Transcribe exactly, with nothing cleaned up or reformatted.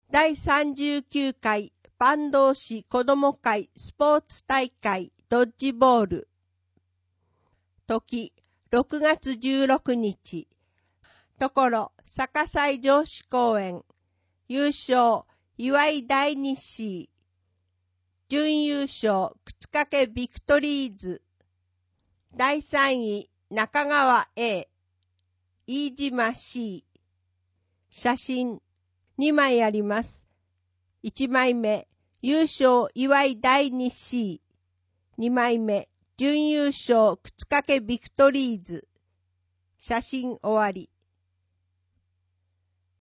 だいさんじゅうきゅうかい坂東市子ども会スポーツ大会ドッジボール。時、ろくがつじゅうろくにち。ところ、逆西城址公園。優勝、岩井大日誌。準優勝、靴掛ビクトリーズ。だいさんい、中川 A。飯島 C。写真、にまいあります。いちまいめ、優勝岩井大日誌。にまいめ、準優勝靴掛ビクトリーズ。写真終わり。